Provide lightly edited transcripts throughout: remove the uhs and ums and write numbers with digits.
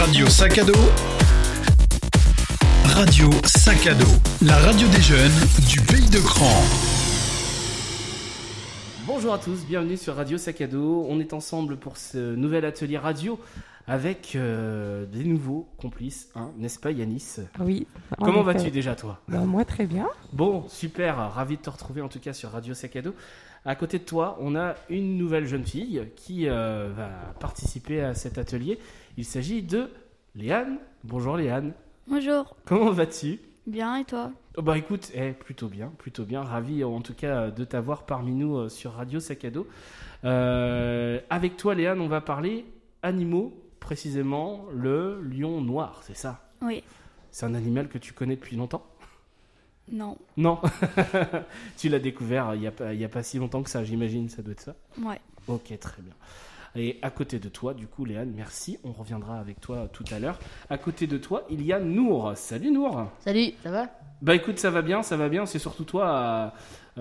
Radio Sac à dos. Radio Sac à dos, la radio des jeunes du pays de Cran. Bonjour à tous, bienvenue sur Radio Sac à dos. On est ensemble pour ce nouvel atelier radio avec des nouveaux complices, hein, n'est-ce pas Yanis ? Oui. Comment vas-tu déjà toi ? Moi très bien. Bon, super, ravi de te retrouver en tout cas sur Radio Sac à dos. À côté de toi, on a une nouvelle jeune fille qui va participer à cet atelier. Il s'agit de Léane. Bonjour Léane. Bonjour. Comment vas-tu ? Bien, et toi ? Bah écoute, plutôt bien. Ravi en tout cas de t'avoir parmi nous sur Radio Sac à dos. Avec toi Léane, on va parler animaux, précisément le lion noir, c'est ça ? Oui. C'est un animal que tu connais depuis longtemps ? Non. Non. Tu l'as découvert il y a pas si longtemps que ça, j'imagine, ça doit être ça ? Ouais. Ok, très bien. Et à côté de toi, du coup, Léane, merci. On reviendra avec toi tout à l'heure. À côté de toi, il y a Nour. Salut Nour. Salut, ça va ? Bah écoute, ça va bien. C'est surtout toi à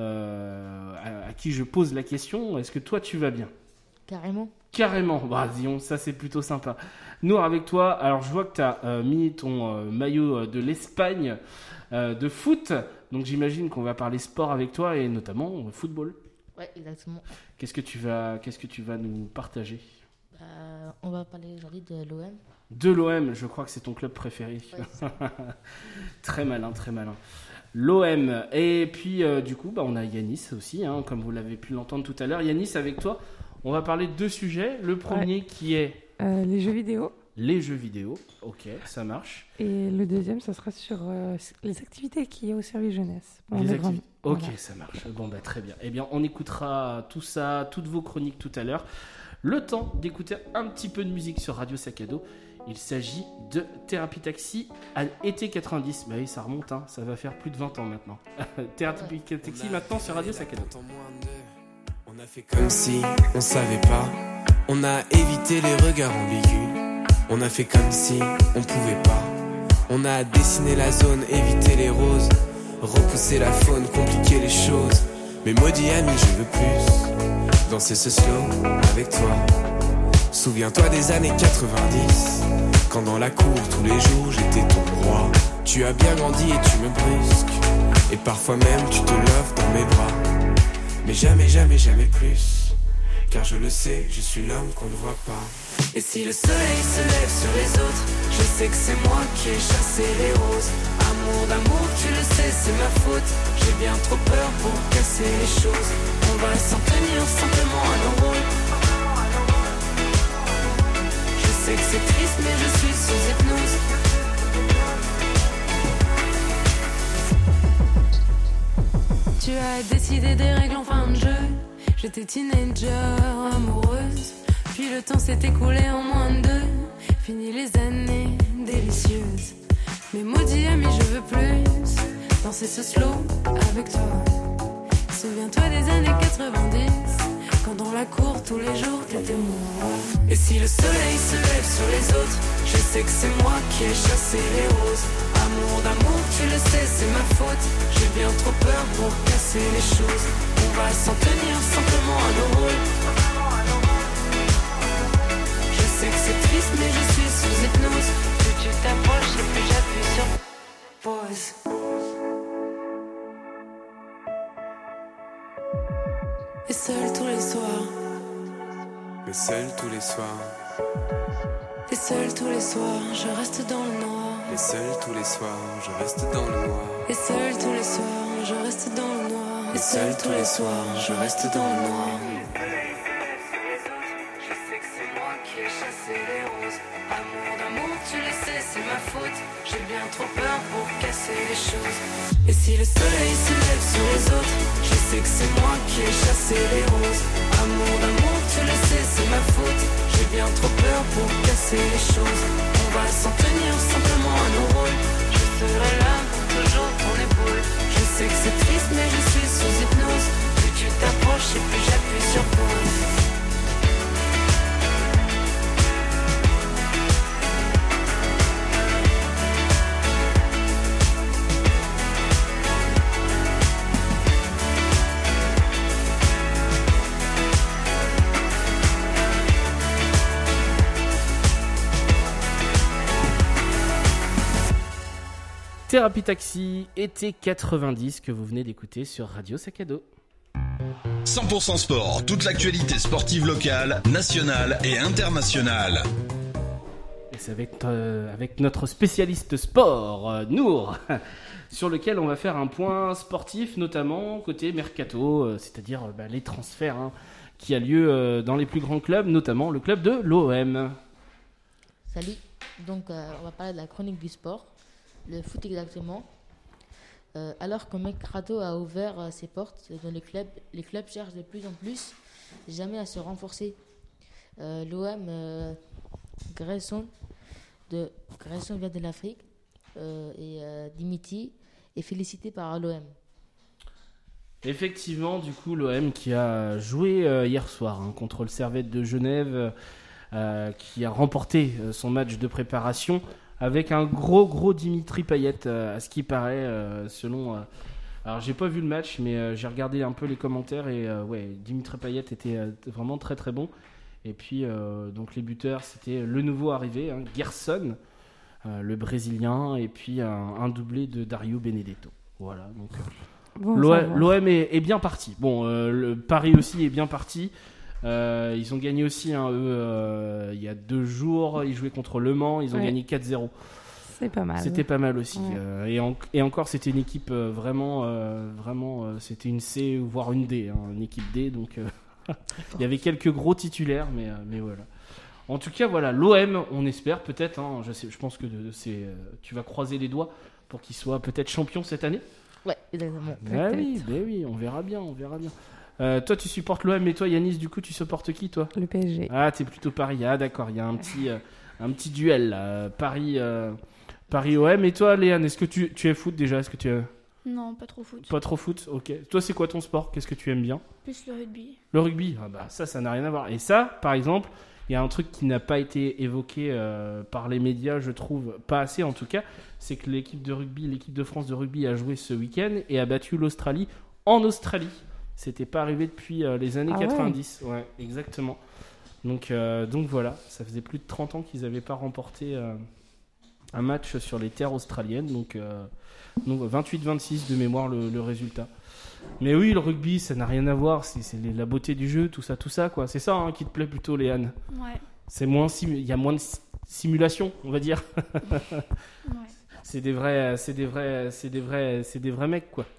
qui je pose la question. Est-ce que toi, tu vas bien ? Carrément. Bah disons, ça c'est plutôt sympa. Nour, avec toi, alors je vois que tu as mis ton maillot de l'Espagne de foot. Donc j'imagine qu'on va parler sport avec toi et notamment football. Ouais, exactement. Qu'est-ce que tu vas nous partager ? On va parler aujourd'hui de l'OM. De l'OM, je crois que c'est ton club préféré. Ouais, très malin. L'OM. Et puis, du coup, on a Yanis aussi, hein, comme vous l'avez pu l'entendre tout à l'heure. Yanis, avec toi, on va parler de deux sujets. Le premier qui est... les jeux vidéo. Les jeux vidéo, ok, ça marche. Et le deuxième, ça sera sur les activités qu'il y a au service jeunesse. Ok, voilà. Ça marche. Bon, très bien. Eh bien, on écoutera tout ça, toutes vos chroniques tout à l'heure. Le temps d'écouter un petit peu de musique sur Radio Sac à dos. Il s'agit de Thérapie Taxi à été 90. Bah oui, ça remonte, hein. Ça va faire plus de 20 ans maintenant. Thérapie Taxi maintenant sur Radio Sac à dos. On a fait comme si on savait pas. On a évité les regards ambigus. On a fait comme si on pouvait pas. On a dessiné la zone, évité les roses, repousser la faune, compliquer les choses. Mais maudit ami, je veux plus danser ce slow avec toi. Souviens-toi des années 90, quand dans la cour tous les jours j'étais ton roi. Tu as bien grandi et tu me brusques, et parfois même tu te lèves dans mes bras. Mais jamais, jamais, jamais plus, car je le sais, je suis l'homme qu'on ne voit pas. Et si le soleil se lève sur les autres, je sais que c'est moi qui ai chassé les roses. Amour d'amour, tu le sais, c'est ma faute. J'ai bien trop peur pour casser les choses. On va s'en tenir simplement à nos rôles. Je sais que c'est triste, mais je suis sous hypnose. Tu as décidé des règles en fin de jeu. J'étais teenager, amoureuse. Puis le temps s'est écoulé en moins de 2. Fini les années délicieuses. Mais maudit ami, je veux plus danser ce slow avec toi. Souviens-toi des années 90, quand dans la cour tous les jours t'étais moi. Et si le soleil se lève sur les autres, je sais que c'est moi qui ai chassé les roses. Amour d'amour, tu le sais, c'est ma faute. J'ai bien trop peur pour casser les choses. On va s'en tenir simplement à nos rôles. Je sais que c'est triste, mais je suis sous hypnose. Plus tu t'approches et plus j'appuie sur pause. Et seul tous les soirs. Mais seul tous les soirs. Et seul tous les soirs, je reste dans le noir. Et seul tous les soirs, je reste dans le noir. Et seul tous les soirs, je reste dans le noir. Et seul tous les soirs, je reste dans le noir. Je sais que c'est moi qui ai chassé les roses. Amour d'amour, tu le sais, c'est ma faute. J'ai bien trop peur pour casser les choses. Et si le soleil se lève sur les autres, je sais que c'est moi qui ai chassé les roses. Amour d'amour, tu le sais, c'est ma faute. J'ai bien trop peur pour casser les choses. On va s'en tenir simplement à nos rôles. Je serai là pour toujours ton épaule. Je sais que c'est triste, mais je suis sous hypnose. Plus tu t'approches et plus j'appuie sur pause. Thérapie Taxi, été 90 que vous venez d'écouter sur Radio Sac à Dos. 100% sport, toute l'actualité sportive locale, nationale et internationale. Et c'est avec notre spécialiste sport, Nour, sur lequel on va faire un point sportif, notamment côté mercato, c'est-à-dire les transferts qui a lieu dans les plus grands clubs, notamment le club de l'OM. Salut, donc on va parler de la chronique du sport, le foot exactement. Alors que Mercato a ouvert ses portes dans les clubs cherchent de plus en plus jamais à se renforcer. L'OM, Grayson vient de l'Afrique et Dimitri est félicité par l'OM. Effectivement, du coup, l'OM qui a joué hier soir contre le Servette de Genève, qui a remporté son match de préparation avec un gros Dimitri Payet, à ce qui paraît, selon... alors, j'ai pas vu le match, mais j'ai regardé un peu les commentaires et Dimitri Payet était vraiment très très bon. Et puis, donc les buteurs, c'était le nouveau arrivé, Gerson, le Brésilien, et puis un doublé de Dario Benedetto. Voilà, donc... l'OM est bien parti. Bon, le Paris aussi est bien parti. Ils ont gagné aussi, il y a 2 jours, ils jouaient contre Le Mans, ils ont gagné 4-0. C'est pas mal. C'était pas mal aussi. Ouais. Et encore, c'était une équipe vraiment, c'était une C, voire une D, une équipe D. Donc, il y avait quelques gros titulaires, mais voilà. En tout cas, voilà, l'OM, on espère peut-être, je pense que tu vas croiser les doigts pour qu'il soit peut-être champion cette année. Ouais, exactement. Oui, on verra bien. Toi, tu supportes l'OM, et toi, Yanis, du coup, tu supportes qui, toi ? Le PSG. Ah, t'es plutôt Paris. Ah, d'accord, il y a un petit duel, là. Paris-OM. Et toi, Léane, est-ce que tu es foot déjà ? Est-ce que tu es... Non, pas trop foot. Pas trop foot, ok. Toi, c'est quoi ton sport ? Qu'est-ce que tu aimes bien ? Plus le rugby. Le rugby ? Ah bah, ça n'a rien à voir. Et ça, par exemple, il y a un truc qui n'a pas été évoqué par les médias, je trouve, pas assez en tout cas, c'est que l'équipe de France de rugby a joué ce week-end et a battu l'Australie en Australie. C'était pas arrivé depuis les années 90. Ouais, exactement. Donc voilà, ça faisait plus de 30 ans qu'ils n'avaient pas remporté un match sur les terres australiennes. Donc 28-26 de mémoire le résultat. Mais oui, le rugby, ça n'a rien à voir. C'est la beauté du jeu, tout ça, quoi. C'est ça qui te plaît plutôt, Léane. Ouais. Il y a moins de simulation, on va dire. Ouais. C'est des vrais mecs, quoi.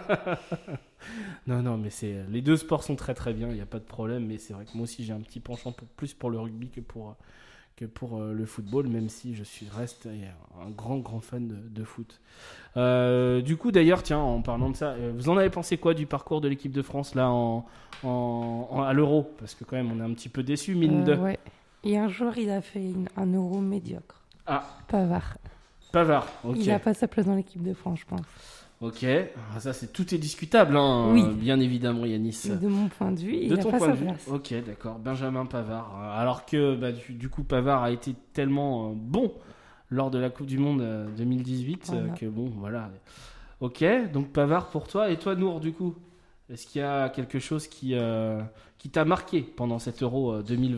Non, mais les deux sports sont très très bien, il n'y a pas de problème. Mais c'est vrai que moi aussi, j'ai un petit penchant plus pour le rugby que pour le football, même si je reste un grand fan de foot. Du coup, d'ailleurs, tiens, en parlant de ça, vous en avez pensé quoi du parcours de l'équipe de France là à l'Euro ? Parce que quand même, on est un petit peu déçus, mine de... Ouais. Et un jour, il a fait un Euro médiocre. Ah. Pavard, ok. Il n'a pas sa place dans l'équipe de France, je pense. Ok, ça tout est discutable, oui. Bien évidemment, Yanis. De mon point de vue, il n'a pas sa place. Ok, d'accord, Benjamin Pavard. Alors que du coup, Pavard a été tellement bon lors de la Coupe du Monde 2018 que bon, voilà. Ok, donc Pavard pour toi. Et toi, Nour, du coup, est-ce qu'il y a quelque chose qui t'a marqué pendant cet Euro 2020 ?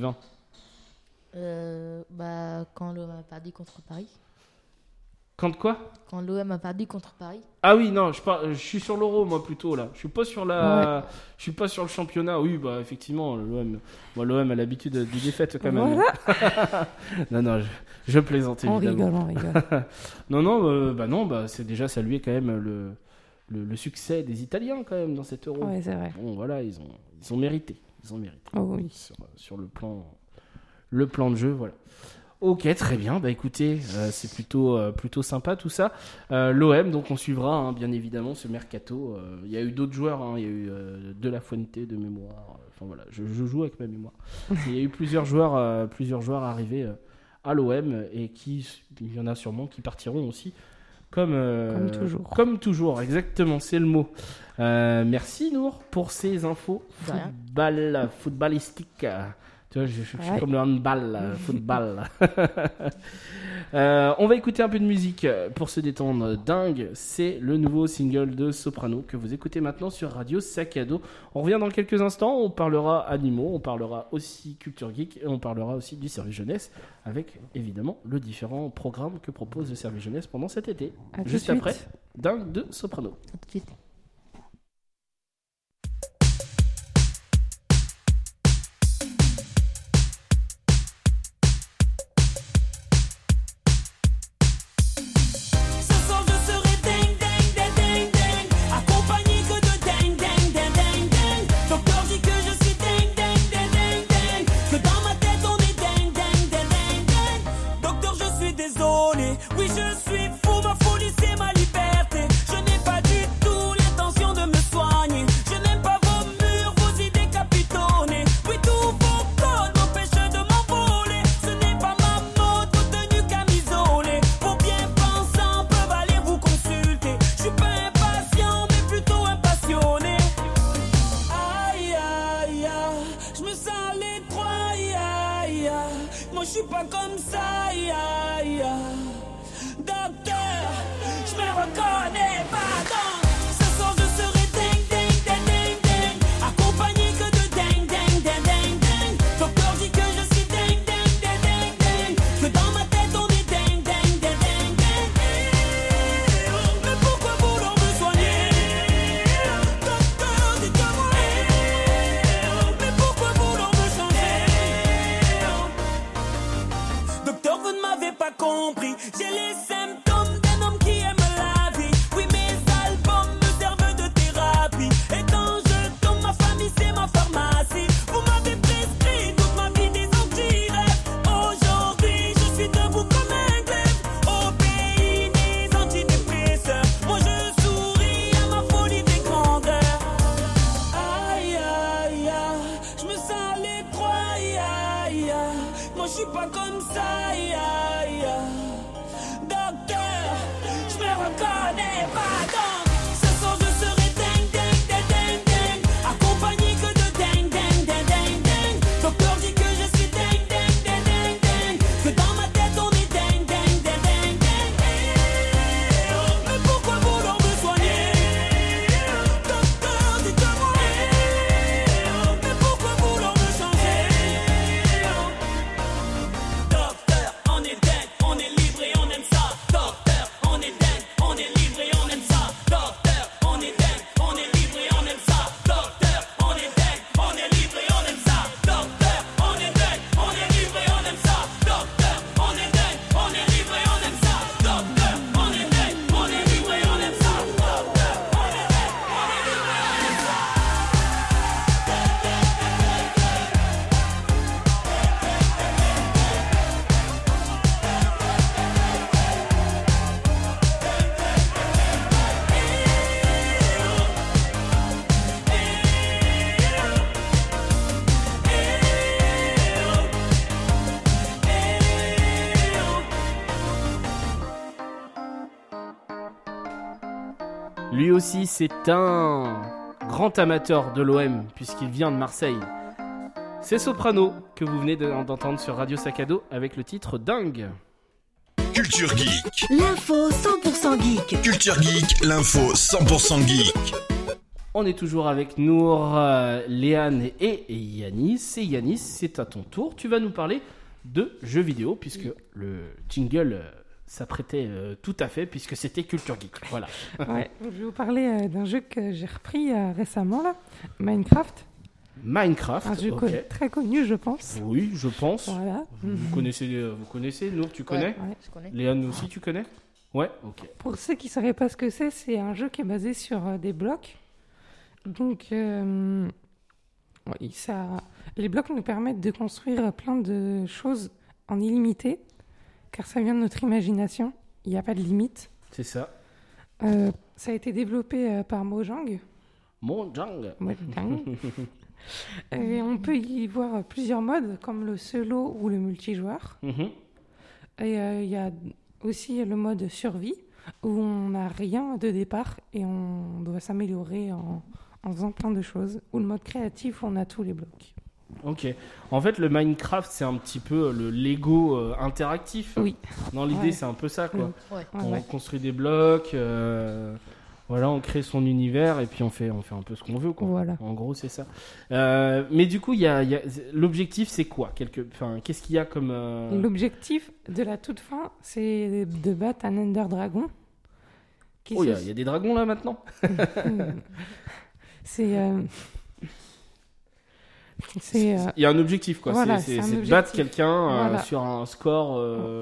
Quand l'OM a perdu contre Paris. Quand quoi ? Quand l'OM a perdu contre Paris. Ah oui, non, je suis sur l'Euro, moi, plutôt, là. Je suis pas sur je suis pas sur le championnat. Oui, effectivement, l'OM a l'habitude des défaites, quand même. Voilà. non, je plaisante, évidemment. On rigole. non, c'est déjà saluer, quand même, le succès des Italiens, quand même, dans cet Euro. Ouais, c'est vrai. Bon, voilà, ils ont mérité. Oh oui. Sur le plan de jeu, voilà. Ok, très bien. Écoutez, c'est plutôt sympa tout ça. L'OM, donc on suivra bien évidemment ce mercato. Il y a eu d'autres joueurs, il y a eu De La Fuente de mémoire. Enfin voilà, je joue avec ma mémoire. Il y a eu plusieurs joueurs arrivés à l'OM et il y en a sûrement qui partiront aussi. Comme toujours. Comme toujours, exactement, c'est le mot. Merci Nour pour ces infos footballistiques. Tu vois, je suis comme le handball, football. On va écouter un peu de musique pour se détendre. Dingue, c'est le nouveau single de Soprano que vous écoutez maintenant sur Radio Sac à Dos. On revient dans quelques instants, on parlera animaux, on parlera aussi culture geek et on parlera aussi du service jeunesse avec évidemment le différent programme que propose le service jeunesse pendant cet été. Juste après, Dingue de Soprano. À tout de suite. Oui, je suis fou, ma folie c'est ma liberté. Je n'ai pas du tout l'intention de me soigner. Je n'aime pas vos murs, vos idées capitonnées. Oui, tous vos codes m'empêchent de m'envoler. Ce n'est pas ma mode, vos tenues camisolées. Vos bien pensants peuvent aller vous consulter. Je suis pas impatient, mais plutôt impassionné. Aïe, aïe, aïe, je me sens l'étroit, aïe, aïe, aïe. Moi je suis pas comme ça, aïe, aïe, aïe. Docteur, je me reconnais pas donc. Ce soir je serai dingue, dingue, dingue, dingue, dingue. Accompagné que de dingue, dingue, dingue, dingue, dingue. Docteur dit que je suis dingue, dingue, dingue, dingue, dingue. Que dans ma tête on est dingue, dingue, dingue, dingue, dingue. Mais pourquoi vouloir me soigner? Docteur, dites-moi. Mais pourquoi vouloir me changer? Docteur, vous ne m'avez pas compris. J'ai les symptômes d'un homme qui aime la vie. Oui, mes albums me servent de thérapie. Et quand je tombe, ma famille c'est ma pharmacie. Vous m'avez prescrit toute ma vie des anti-rêves. Aujourd'hui, je suis debout comme un glaive. Au pays des antidépresseurs. Moi je souris à ma folie des grandeurs. Aïe, aïe, aïe, je me sens l'étroit, aïe, aïe, aïe. Moi je suis pas comme ça, aïe, aïe, aïe. Docteur, je me reconnais pas donc. Ce soir je serai dingue, dingue, dingue, dingue, dingue. Accompagné que de dingue, dingue, dingue, dingue, dingue. Docteur dit que je suis dingue, dingue, dingue, dingue, dingue. Que dans ma tête on est dingue, dingue, dingue, dingue, dingue. Mais pourquoi vouloir me soigner? Docteur, dites-moi. Mais pourquoi vouloir me changer? Docteur, on est dingue, on est libre et on aime ça. Docteur, on est dingue, on est libre et on aime ça. Docteur, on est dingue, on est libre et on aime ça. Docteur, on est dingue, on est libre et on aime ça. Docteur, on est dingue, on est libre et on aime ça. Docteur, on est dingue, on est libre et on aime ça. Docteur, on est dingue, on est libre et on aime ça. Docteur, on est dingue, on est libre et on aime ça. Lui aussi, c'est un grand amateur de l'OM puisqu'il vient de Marseille. C'est Soprano que vous venez d'entendre sur Radio Sac à Dos avec le titre Dingue. Culture Geek. L'info 100% geek. Culture Geek, l'info 100% geek. On est toujours avec Nour, Léane et Yanis. Et Yanis, c'est à ton tour. Tu vas nous parler de jeux vidéo puisque le jingle s'apprêtait tout à fait puisque c'était Culture Geek. Voilà. Ouais, je vais vous parler d'un jeu que j'ai repris récemment, là, Minecraft. Minecraft, Un jeu très connu, je pense. Oui, je pense. Voilà. Vous connaissez, Nour, tu connais? Ouais, je connais. Léane aussi, tu connais? Ouais, ok. Pour ceux qui ne sauraient pas ce que c'est un jeu qui est basé sur des blocs. Donc, les blocs nous permettent de construire plein de choses en illimité, car ça vient de notre imagination. Il n'y a pas de limite. C'est ça. Ça a été développé par Mojang. Mojang. Et on peut y voir plusieurs modes, comme le solo ou le multijoueur. Et il y a aussi le mode survie, où on n'a rien de départ et on doit s'améliorer en faisant plein de choses. Ou le mode créatif, où on a tous les blocs. Ok. En fait, le Minecraft, c'est un petit peu le Lego interactif. Oui. Dans l'idée, c'est un peu ça, quoi. Ouais. On construit des blocs, voilà, on crée son univers et puis on fait un peu ce qu'on veut, quoi. Voilà. En gros, c'est ça. Mais du coup, l'objectif, c'est quoi qu'est-ce qu'il y a comme... L'objectif de la toute fin, c'est de battre un Ender Dragon. Oh, il y a des dragons là maintenant. Il y a un objectif, quoi. Voilà, c'est objectif. de battre quelqu'un Voilà. sur un score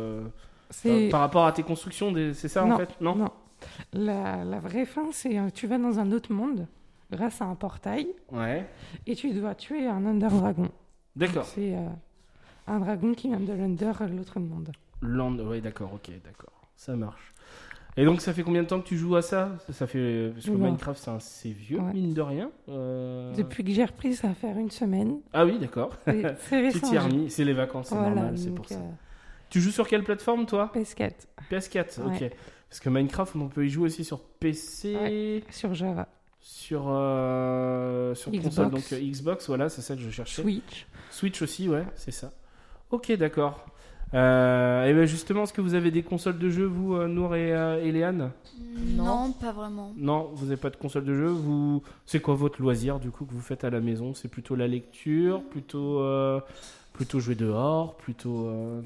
par rapport à tes constructions, c'est ça non, en fait? Non. La vraie fin, c'est tu vas dans un autre monde grâce à un portail. Ouais. Et tu dois tuer un Ender Dragon. D'accord. C'est un dragon qui vient de l'Under, l'autre monde. Oui, d'accord, ok, d'accord. Ça marche. Et donc, ça fait combien de temps que tu joues à ça? Parce que Minecraft, c'est vieux, mine de rien. Depuis que j'ai repris, ça va faire une semaine. Ah oui, d'accord. C'est récent. Tu t'y es remis, c'est les vacances, c'est normal, c'est pour ça. Tu joues sur quelle plateforme, toi? PS4. PS4, ok. Ouais. Parce que Minecraft, on peut y jouer aussi sur PC. Ouais, sur Java. Sur Xbox. console, donc Xbox, voilà, c'est ça que je cherchais. Switch aussi, ouais, c'est ça. Ok, d'accord. Et ben justement, est-ce que vous avez des consoles de jeu, vous, Nour et Léane? Non, pas vraiment. Non, vous n'avez pas de console de jeu. C'est quoi votre loisir, du coup, que vous faites à la maison? C'est plutôt la lecture, plutôt jouer dehors, plutôt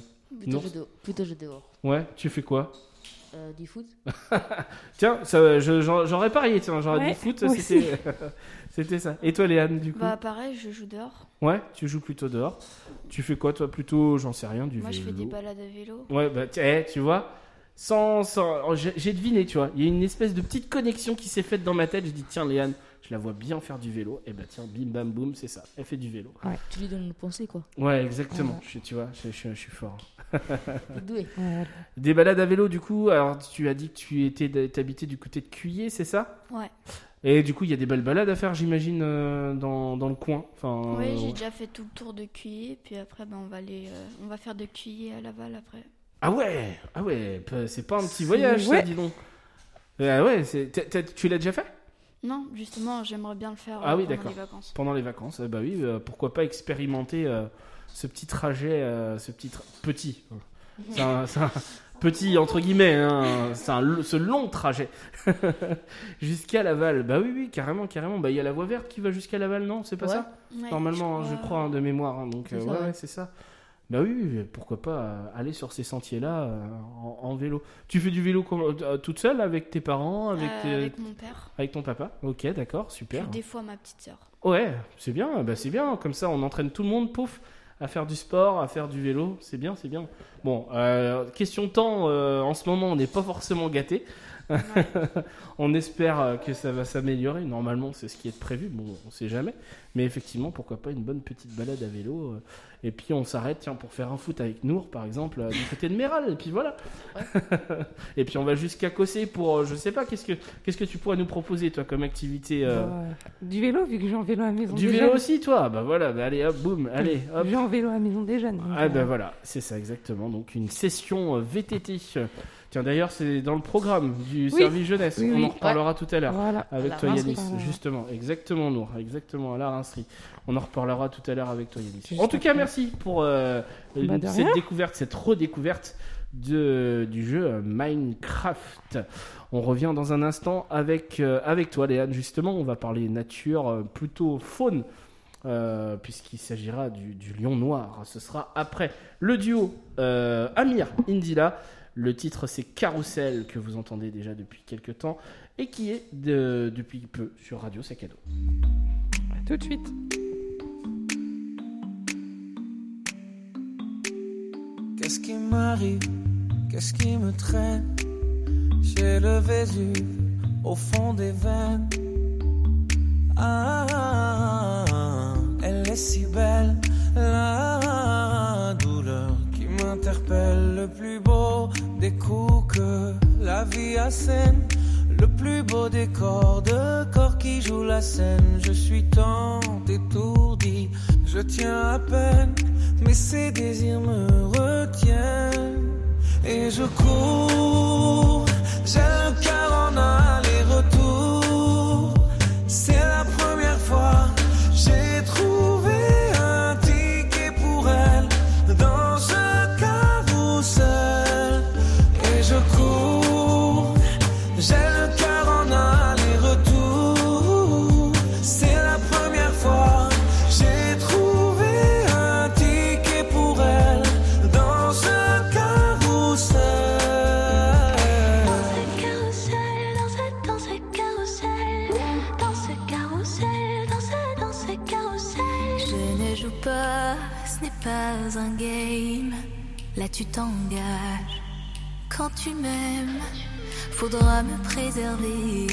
jouer dehors. Ouais, tu fais quoi? Du foot. Tiens, j'aurais parié, j'aurais dit foot, c'était ça. Et toi, Léane, du coup? Bah pareil, je joue dehors. Ouais, tu joues plutôt dehors. Tu fais quoi, toi? Plutôt, j'en sais rien, du Moi, vélo. je fais des balades à vélo. Ouais, bah tu vois, j'ai deviné, tu vois. Il y a une espèce de petite connexion qui s'est faite dans ma tête. Je dis, tiens, Léane, je la vois bien faire du vélo. Et bah tiens, bim bam boum, c'est ça. Elle fait du vélo. Ouais. Tu lui donnes une pensée, quoi. Ouais, exactement. Tu vois, je suis fort. Doué. Des balades à vélo, du coup. Alors, tu as dit que t'habitais du côté de Cuillé, c'est ça? Ouais. Et du coup, il y a des belles balades à faire, j'imagine, dans le coin. Oui, j'ai déjà fait tout le tour de Cuillé, puis après, on va faire de Cuillé à Laval après. Ah ouais, c'est pas un petit voyage, ça, dis donc. Ouais, tu l'as déjà fait? Non, justement, j'aimerais bien le faire pendant les vacances. Pendant les vacances, bah oui, pourquoi pas expérimenter ce petit trajet, petit. C'est un petit entre guillemets, hein, ce long trajet jusqu'à Laval. Bah oui, carrément. Bah il y a la voie verte qui va jusqu'à Laval, non? C'est pas ça? Ouais, normalement, je crois de mémoire. Hein, donc c'est ça. Bah oui, pourquoi pas aller sur ces sentiers-là en vélo. Tu fais du vélo toute seule, avec tes parents, avec mon père. Avec ton papa? Ok, d'accord, super. Puis des fois ma petite sœur. Ouais, c'est bien. Bah c'est bien. Comme ça, on entraîne tout le monde, pouf, à faire du sport, à faire du vélo. C'est bien. Bon, question temps, en ce moment, on n'est pas forcément gâtés. Ouais. On espère que ça va s'améliorer. Normalement, c'est ce qui est prévu. Bon, on sait jamais. Mais effectivement, pourquoi pas une bonne petite balade à vélo. Et puis, on s'arrête pour faire un foot avec Nour, par exemple, du côté de Méral. Et puis voilà. Ouais. Et puis, on va jusqu'à Cossé pour, je sais pas, qu'est-ce que tu pourrais nous proposer, toi, comme activité Du vélo, vu que j'ai en vélo à la maison. Du vélo aussi, toi? Bah voilà, allez, hop, boum, allez, hop. J'ai en vélo à la maison des jeunes. Bah voilà, c'est ça, exactement. Donc, une session VTT. Tiens, d'ailleurs, c'est dans le programme du service jeunesse. On en reparlera tout à l'heure. Voilà. Avec toi, Yanis. Justement, exactement, Nour. Exactement, à la rincerie. On en reparlera tout à l'heure avec toi, Yanis. En tout cas, merci pour cette découverte, cette redécouverte du jeu Minecraft. On revient dans un instant avec toi, Léane. Justement, on va parler nature, plutôt faune. Puisqu'il s'agira du lion noir. Ce sera après le duo Amir Indila. Le titre, c'est Carousel, que vous entendez déjà depuis quelques temps et qui est depuis peu sur Radio Sac à Dos. À tout de suite. Qu'est-ce qui m'arrive? Qu'est-ce qui me traîne? J'ai le Vésuve au fond des veines. Elle est si belle, la douleur qui m'interpelle. Le plus beau des coups que la vie assène, le plus beau des corps qui jouent la scène. Je suis tant étourdi, je tiens à peine, mais ces désirs me retiennent. Et je cours, j'ai le cœur en aller-retour. C'est la première fois, j'ai trouvé un game, là tu t'engages. Quand tu m'aimes, faudra me préserver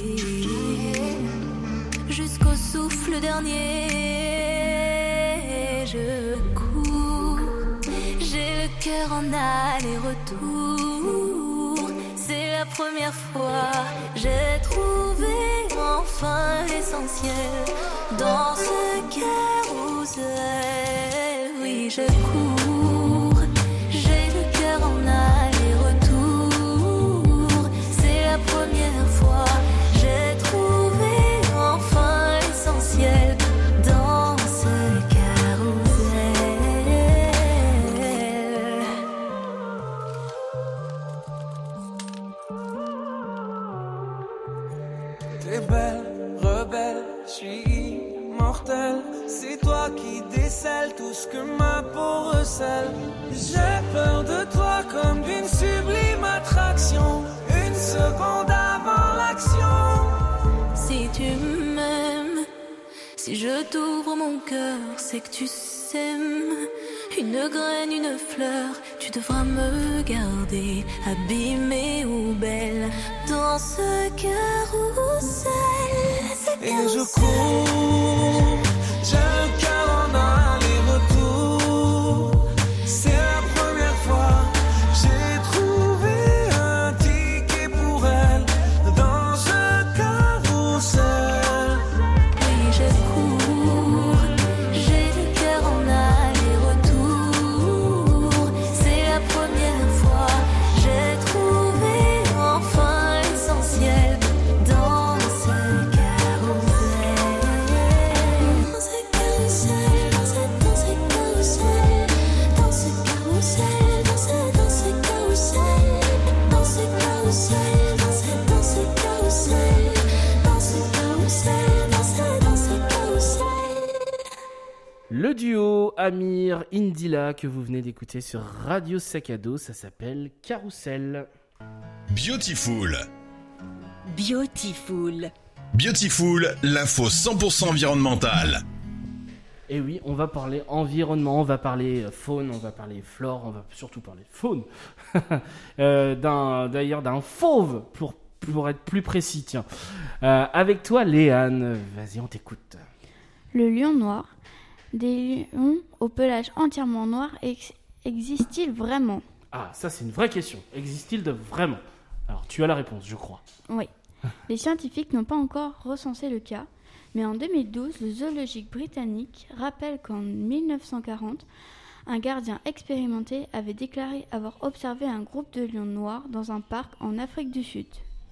jusqu'au souffle dernier. Je cours, j'ai le cœur en aller-retour. C'est la première fois, j'ai trouvé enfin l'essentiel dans ce carrousel. Oui, je cours, j'ai le cœur en aller-retour. C'est la première fois, j'ai trouvé enfin l'essentiel dans ce carrousel. T'es belle, rebelle, je suis immortel. C'est toi qui décèles tout ce que ma peau recèle. J'ai peur de toi comme d'une sublime attraction. Une seconde avant l'action. Si tu m'aimes, si je t'ouvre mon cœur, c'est que tu s'aimes. Une graine, une fleur, tu devras me garder, abîmée ou belle, dans ce carrousel. Et je cours, j'ai le cœur en aller-retour. C'est la première fois, j'ai trouvé un ticket pour elle dans ce carrousel. Oui, je cours, j'ai le cœur en aller-retour. C'est la première fois, j'ai trouvé enfin l'essentiel dans ce carrousel. Dans ce carrousel, dans ce carrousel, dans ce carrousel, dans ce carrousel, dans ce carrousel, dans ce carrousel, dans ce carrousel. Le duo Amir Indila que vous venez d'écouter sur Radio Sac à Dos, ça s'appelle Carousel. Beautiful. Beautiful. Beautiful, l'info 100% environnementale. Et oui, on va parler environnement, on va parler faune, on va parler flore, on va surtout parler faune. D'ailleurs d'un fauve, pour être plus précis, tiens. Avec toi, Léane, vas-y, on t'écoute. Le lion noir. Des lions au pelage entièrement noir existent-ils vraiment? Ah, ça c'est une vraie question. Existe-t-il de vraiment? Alors, tu as la réponse, je crois. Oui. Les scientifiques n'ont pas encore recensé le cas, mais en 2012, le zoologique britannique rappelle qu'en 1940, un gardien expérimenté avait déclaré avoir observé un groupe de lions noirs dans un parc en Afrique du Sud.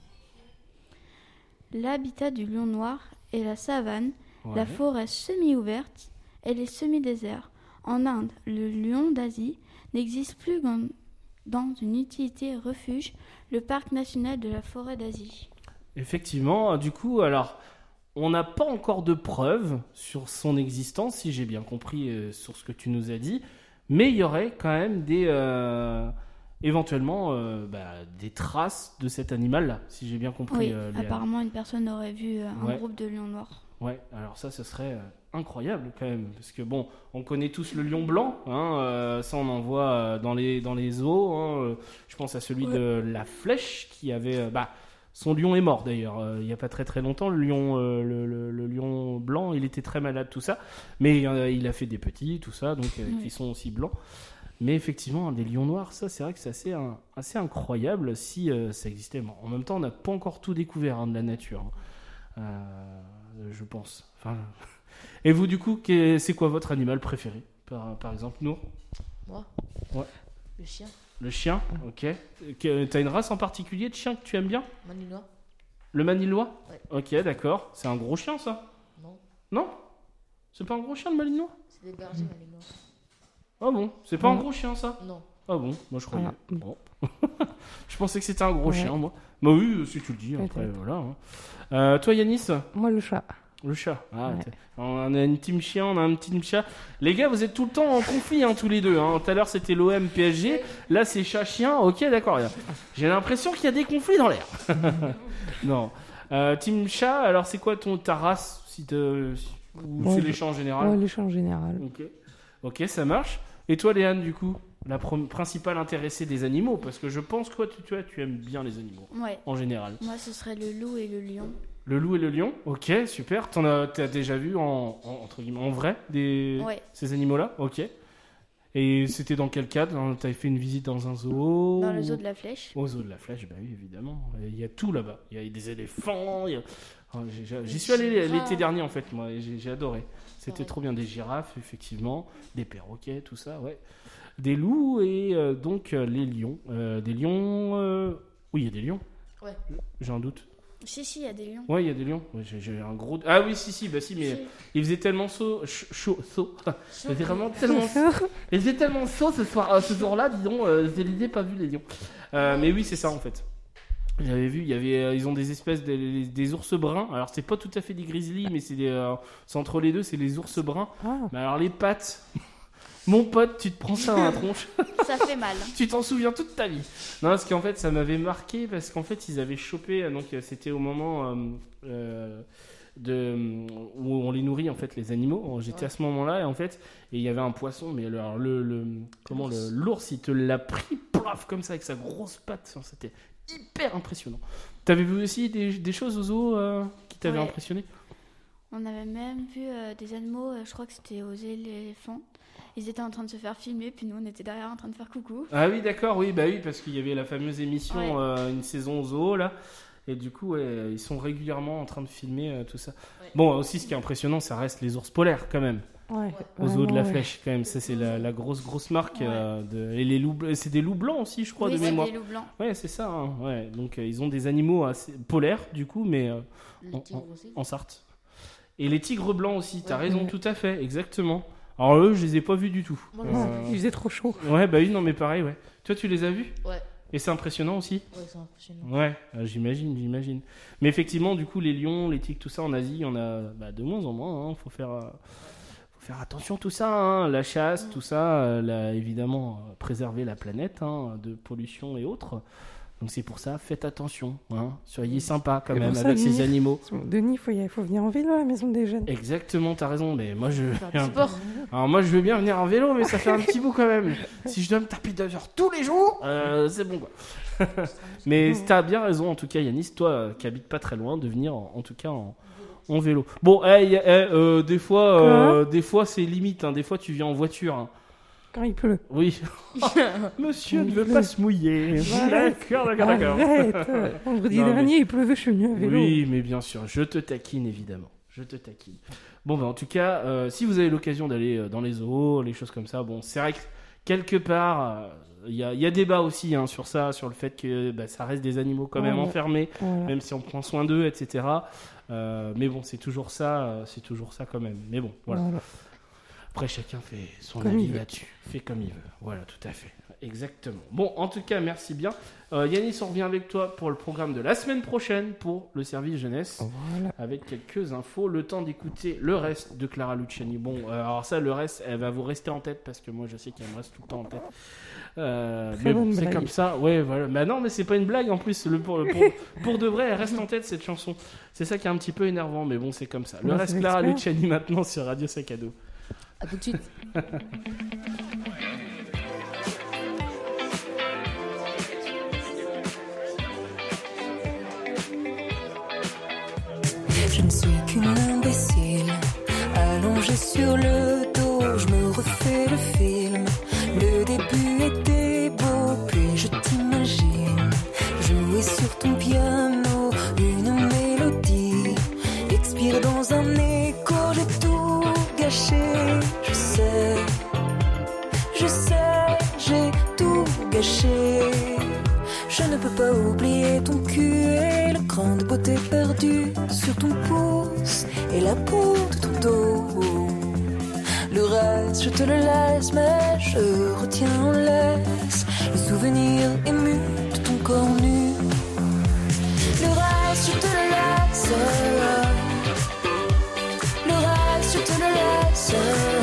L'habitat du lion noir est la savane, la forêt semi-ouverte et les semi-déserts. En Inde, le lion d'Asie n'existe plus dans une utilité refuge, le parc national de la forêt d'Asie. Effectivement, du coup, alors, on n'a pas encore de preuves sur son existence, si j'ai bien compris sur ce que tu nous as dit, mais il y aurait quand même éventuellement des traces de cet animal-là, si j'ai bien compris. Oui, apparemment une personne aurait vu un groupe de lions noirs. Ouais, alors ça, ce serait incroyable quand même, parce que bon, on connaît tous le lion blanc, hein, ça on en voit dans les zoos, hein, je pense à celui de La Flèche qui avait... son lion est mort d'ailleurs, il n'y a pas très très longtemps, le lion blanc, il était très malade, tout ça, mais il a fait des petits, tout ça, donc qui sont aussi blancs. Mais effectivement, des lions noirs, ça c'est vrai que c'est assez incroyable si ça existait. Bon, en même temps, on n'a pas encore tout découvert de la nature, je pense. Enfin... Et vous, du coup, c'est quoi votre animal préféré, par exemple, Nour? Moi? Ouais. Le chien. Le chien, ok. T'as une race en particulier de chien que tu aimes bien? Malinois. Le Malinois? Ouais. Ok, d'accord. C'est un gros chien, ça? Non. Non? C'est pas un gros chien, le Malinois? C'est des bergers malinois. Ah bon? C'est pas un gros chien, ça? Non. Ah bon? Moi, je croyais. Bon. Je pensais que c'était un gros chien, moi. Bah oui, si tu le dis, après, voilà. Hein. Toi, Yanis? Moi, le chat. Le chat. Ah, on a une team chien, on a un team chat. Les gars, vous êtes tout le temps en conflit, tous les deux. Tout à l'heure, c'était l'OM PSG. Là, c'est chat-chien. Ok, d'accord. J'ai l'impression qu'il y a des conflits dans l'air. Non. Team chat, alors c'est quoi ta race ou c'est les chats en général? Ouais, les chats en général. Ok, ça marche. Et toi, Léane, du coup, la principale intéressée des animaux, parce que je pense que tu aimes bien les animaux, en général. Moi, ce serait le loup et le lion. Le loup et le lion, ok, super. T'as déjà vu entre guillemets, en vrai ces animaux-là, ok. Et c'était dans quel cadre? T'avais fait une visite dans un zoo? Dans le zoo de la Flèche. Au zoo de la Flèche, bah oui, évidemment. Il y a tout là-bas. Il y a des éléphants. J'y suis allé l'été dernier, en fait, moi. Et j'ai adoré. C'était trop bien. Des girafes, effectivement. Des perroquets, tout ça, ouais. Des loups et donc les lions. Des lions... Oui, il y a des lions. Ouais. J'ai un doute. Si, il y a des lions. Ouais, il y a des lions. Ouais, j'ai un gros... Ah oui, bah si, mais il faisait tellement chaud. Il faisait vraiment tellement chaud. Il faisait tellement chaud ce jour-là, disons, je n'ai pas vu les lions. Mais oui, c'est ça, en fait. J'avais vu, ils ont des espèces des ours bruns. Alors, c'est pas tout à fait des grizzlies, mais c'est entre les deux, c'est les ours bruns. Ah. Mais alors, les pattes... Mon pote, tu te prends ça dans la tronche. Ça fait mal. Tu t'en souviens toute ta vie. Non, parce qu'en fait, ça m'avait marqué parce qu'en fait, ils avaient chopé. Donc, c'était au moment où on les nourrit en fait les animaux. J'étais à ce moment-là et en fait, il y avait un poisson, mais alors l'ours, il te l'a pris, plaf, comme ça avec sa grosse patte. C'était hyper impressionnant. T'avais vu aussi des choses au zoo qui t'avaient impressionné? On avait même vu des animaux. Je crois que c'était aux éléphants. Ils étaient en train de se faire filmer, puis nous on était derrière en train de faire coucou. Ah oui, d'accord, oui, parce qu'il y avait la fameuse émission Une saison au zoo là, et du coup ils sont régulièrement en train de filmer tout ça. Ouais. Bon, aussi ce qui est impressionnant, ça reste les ours polaires quand même. Ouais. Au zoo de la Flèche quand même, ça c'est la grosse marque et les loups, c'est des loups blancs aussi, je crois, de mémoire. Oui, c'est des loups blancs. Ouais, c'est ça. Hein, ouais. Donc ils ont des animaux assez polaires du coup, mais en Sarthe. Et les tigres blancs aussi. T'as raison, tout à fait, exactement. Alors eux, je les ai pas vus du tout. Il faisait trop chaud. Ouais, bah oui, non, mais pareil, ouais. Toi, tu les as vus? Ouais. Et c'est impressionnant aussi? Ouais, c'est impressionnant. Ouais, j'imagine. Mais effectivement, du coup, les lions, les tigres, tout ça, en Asie, il y en a de moins en moins. Hein. Faut faire attention, tout ça. Hein. La chasse, tout ça. Évidemment, préserver la planète de pollution et autres. Donc c'est pour ça, faites attention, soyez sympa quand même avec ces animaux. Denis, il faut venir en vélo à la maison des jeunes. Exactement, t'as raison, mais moi je veux bien venir en vélo, mais ça fait un petit bout quand même. Si je dois me taper 2 heures tous les jours, c'est bon quoi. Mais t'as bien raison en tout cas Yanis, toi qui habites pas très loin, de venir en tout cas en vélo. Bon, des fois c'est limite, des fois tu viens en voiture. Quand il pleut. Oui. Monsieur ne veut pas se mouiller. D'accord. Arrête. Vendredi dernier, il pleuvait, je suis venu à vélo. Oui, mais bien sûr, je te taquine évidemment. Bon, en tout cas, si vous avez l'occasion d'aller dans les zoos, les choses comme ça, bon, c'est vrai que quelque part, il y a débat aussi sur ça, sur le fait que ça reste des animaux quand même enfermés, même si on prend soin d'eux, etc. Mais bon, c'est toujours ça quand même. Mais bon, voilà. Après, chacun fait son avis là-dessus. Fait comme il veut. Voilà, tout à fait. Exactement. Bon, en tout cas, merci bien. Yanis, on revient avec toi pour le programme de la semaine prochaine pour le service jeunesse. Voilà. Avec quelques infos. Le temps d'écouter le reste de Clara Luciani. Bon, alors ça, le reste, elle va vous rester en tête parce que moi, je sais qu'elle me reste tout le temps en tête. Mais bon, c'est comme ça. Ouais, voilà. Bah non, mais c'est pas une blague en plus. Pour de vrai, elle reste en tête cette chanson. C'est ça qui est un petit peu énervant, mais bon, c'est comme ça. Le reste, Clara Luciani maintenant sur Radio Sac à Dos. A tout de suite. Je ne suis qu'une imbécile, allongée sur le dos, je me refais le film. Le début était beau, puis je t'imagine jouer sur ton piano une mélodie, expire dans un écho, j'ai tout gâché. Je sais, j'ai tout gâché. Je ne peux pas oublier ton cul et le cran de beauté perdu sur ton pouce et la peau de ton dos. Le reste, je te le laisse, mais je retiens en laisse le souvenir ému de ton corps nu. Le reste, je te le laisse. Le reste, je te le laisse.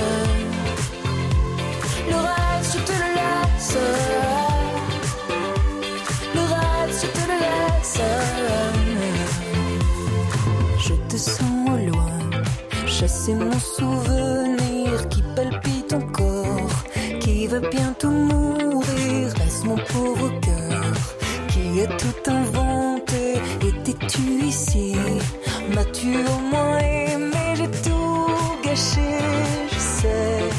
Le reste, je te le laisse. Le reste, je te le laisse. Je te sens au loin, chasser mon souvenir qui palpite encore, qui va bientôt mourir. Laisse mon pauvre cœur qui a tout inventé. Étais-tu ici? M'as-tu au moins aimé? J'ai tout gâché, je sais,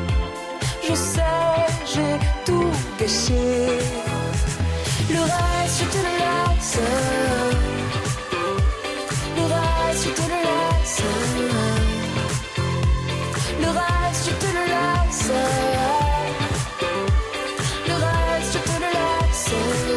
j'ai tout gâché. Le reste, je te le laisse. Le reste, je te le laisse. Le reste, je te le laisse. Le reste, je te le laisse.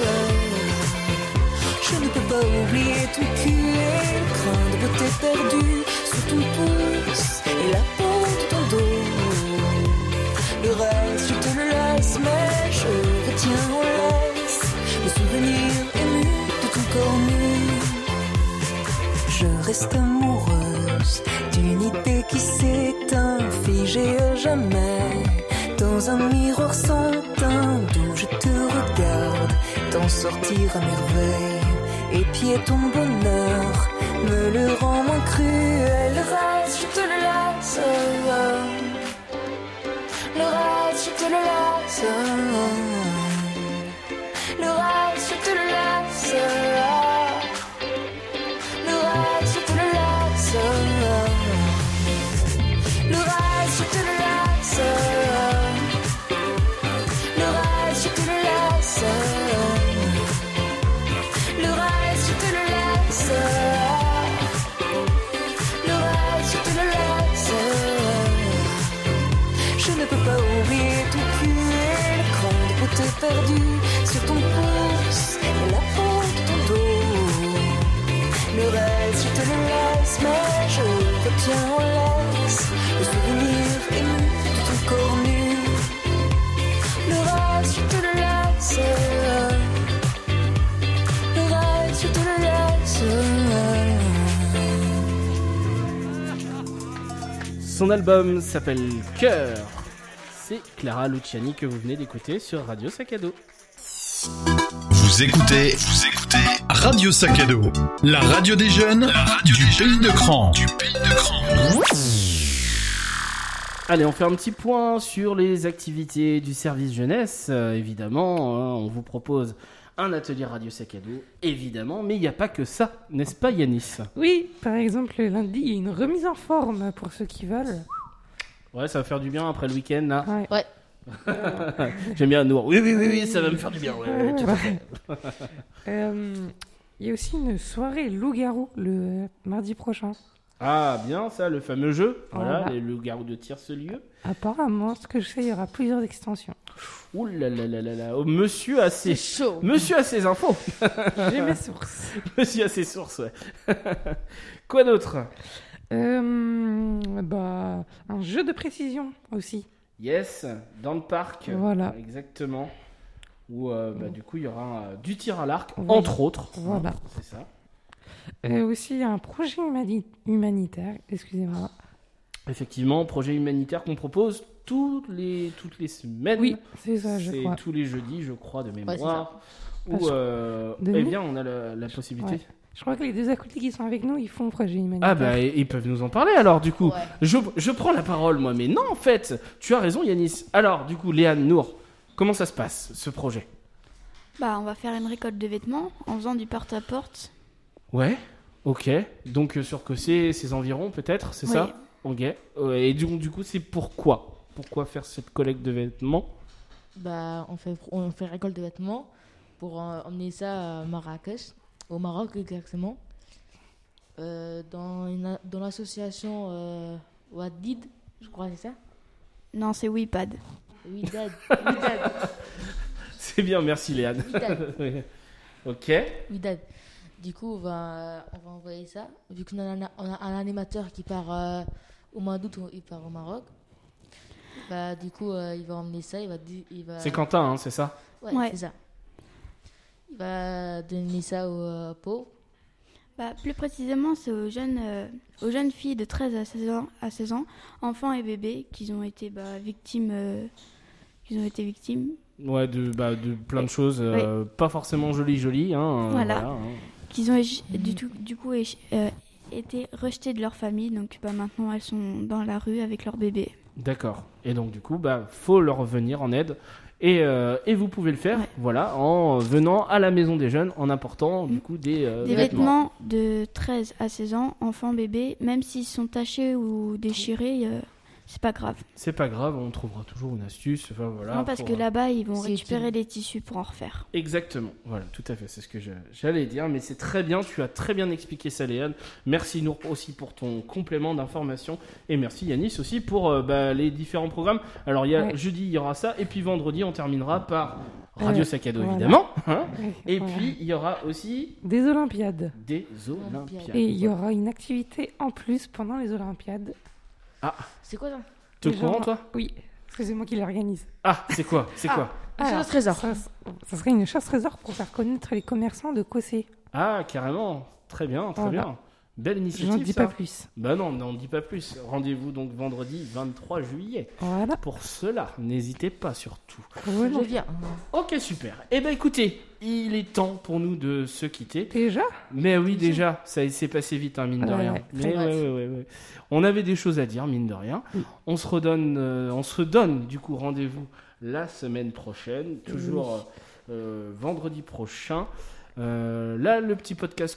Je ne peux pas oublier ton cul et le crin de beauté perdu sur ton pouce et la peau de ton dos. Le reste, je te le laisse, mais je retiens en laisse le souvenir ému de ton corps nu. Je reste amoureuse d'une idée qui s'éteint, figée à jamais dans un miroir sans teint, d'où je te regarde t'en sortir à merveille. Et puis ton bonheur me le rend moins cruel. Le reste, je te le laisse. Le reste, je te le laisse. Le reste, je te le laisse. Le reste, je te le laisse. Le reste, je te le laisse. Le reste, je te le laisse. Le reste, je te le laisse. Le reste, je te le laisse. Je ne peux pas oublier ton cul et le cran de beauté perdu sur ton pouce et la peau de ton dos. Le reste, je te le laisse, mais je retiens en laisse le souvenir ému de ton corps nu. Le reste, je te le laisse. Le reste, je te le laisse. Son album s'appelle Cœur. C'est Clara Luciani que vous venez d'écouter sur Radio Sac à Dos. Vous écoutez Radio Sac à Dos, la radio des jeunes, la radio du pays de Cran. Allez, on fait un petit point sur les activités du service jeunesse. Évidemment, on vous propose un atelier Radio Sac à Dos, évidemment, mais il n'y a pas que ça, n'est-ce pas Yanis? Oui, par exemple, le lundi, il y a une remise en forme pour ceux qui veulent. Ouais, ça va faire du bien après le week-end, là. Ouais. J'aime bien Nour. Oui, ça va me faire du bien. Ouais, tout à fait. Il y a aussi une soirée loup-garou le mardi prochain. Ah, bien, ça, le fameux jeu. Voilà, les loups-garous de Tierce-Lieu. Apparemment, ce que je sais, il y aura plusieurs extensions. Ouh là là là là là. Oh, monsieur a ses... chaud. Monsieur a ses infos. J'ai mes sources. Monsieur a ses sources, ouais. Quoi d'autre? Un jeu de précision aussi. Yes, dans le parc. Voilà. Exactement. Où du coup il y aura du tir à l'arc, entre autres. Voilà. C'est ça. Aussi un projet humanitaire, excusez-moi. Effectivement, projet humanitaire qu'on propose toutes les semaines. Oui, c'est ça, je crois. C'est tous les jeudis, je crois, de mémoire. Ouais, où on a la possibilité. Ouais. Je crois que les deux acolytes qui sont avec nous, ils font projet humanitaire. Ah bah ils peuvent nous en parler alors du coup. Ouais. Je prends la parole moi, mais non en fait, tu as raison Yanis. Alors du coup Léane, Nour, comment ça se passe ce projet? Bah on va faire une récolte de vêtements en faisant du porte-à-porte. Ouais, ok. Donc sur Cossé, ces environs peut-être, c'est ça? Ok. Et du coup c'est pourquoi faire cette collecte de vêtements? Bah on fait récolte de vêtements pour emmener ça à Marrakech. Au Maroc exactement, dans l'association Wadid, je crois c'est ça? Non, c'est Wipad. Widad. C'est bien, merci Léane. Ok. Widad. Du coup, on va envoyer ça. Vu qu'on a un animateur qui part au mois d'août, il part au Maroc. Bah, du coup, il va emmener ça. Il va... C'est Quentin, hein, c'est ça? Ouais, c'est ça. Il va donner ça aux pauvres. Bah, plus précisément, c'est aux jeunes filles de 13 à 16 ans, enfants et bébés, qui ont été victimes. Ouais, de plein de choses, pas forcément jolies, hein. Voilà. Qu'ils ont du coup été rejetées de leur famille, donc maintenant elles sont dans la rue avec leur bébé. D'accord. Et donc du coup, faut leur venir en aide. Et vous pouvez le faire, voilà, en venant à la maison des jeunes, en apportant du coup des vêtements de 13 à 16 ans, enfants, bébés, même s'ils sont tachés ou déchirés, c'est pas grave. C'est pas grave, on trouvera toujours une astuce. Enfin, voilà, non, parce que là-bas, ils vont récupérer les tissus pour en refaire. Exactement, voilà, tout à fait, c'est ce que j'allais dire. Mais c'est très bien, tu as très bien expliqué ça, Léane. Merci Nour aussi pour ton complément d'information. Et merci Yanis aussi pour les différents programmes. Alors, jeudi, il y aura ça. Et puis vendredi, on terminera par Radio Sac à dos, évidemment. Hein, et puis, il y aura aussi... Des Olympiades. Et il y aura une activité en plus pendant les Olympiades. Ah, c'est quoi ça? T'es au courant, toi? Oui, parce que c'est moi qui l'organise. Ah, c'est quoi? C'est quoi? Une chasse-trésor. Ça serait une chasse-trésor pour faire connaître les commerçants de Cossé. Ah, carrément. Très bien, très bien. Belle initiative, J'en dis pas plus. Non, n'en dis pas plus. Rendez-vous donc vendredi 23 juillet. Voilà. Pour cela, n'hésitez pas surtout. Je viens. Ok, super. Eh ben écoutez, il est temps pour nous de se quitter. Déjà? Mais oui, déjà. Ça s'est passé vite, mine de rien. Ouais. On avait des choses à dire, mine de rien. Oui. On se redonne du coup rendez-vous la semaine prochaine, toujours vendredi prochain. Là, le petit podcast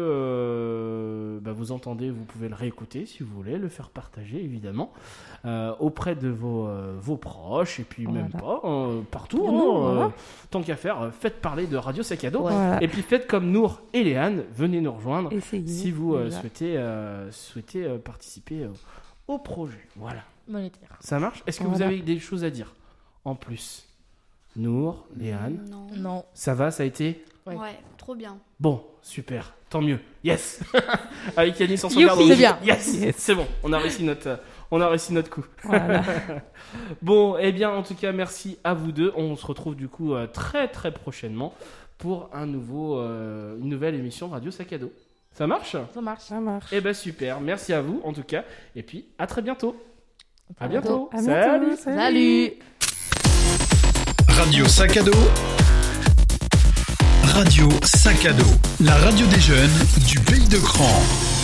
que vous entendez, vous pouvez le réécouter si vous voulez, le faire partager évidemment auprès de vos proches et puis même pas partout. Tant qu'à faire, faites parler de Radio Sac à dos et puis faites comme Nour et Léane, venez nous rejoindre si vous souhaitez participer au projet. Voilà. Monétaire. Ça marche? Est-ce que vous avez des choses à dire en plus? Nour, Léane? Non. Ça va, ça a été? Ouais, trop bien. Bon, super, tant mieux. Yes. Avec Yanis, on s'en garde. C'est bien. Yes. C'est bon, on a réussi notre coup. Voilà. Bon, eh bien, en tout cas, merci à vous deux. On se retrouve du coup très très prochainement pour une nouvelle émission Radio Sac à dos. Ça marche? Ça marche. Eh ben super, merci à vous en tout cas. Et puis, à très bientôt. À bientôt. Salut. Radio Sac à dos. Radio Sac à dos, la radio des jeunes du Pays de Cran.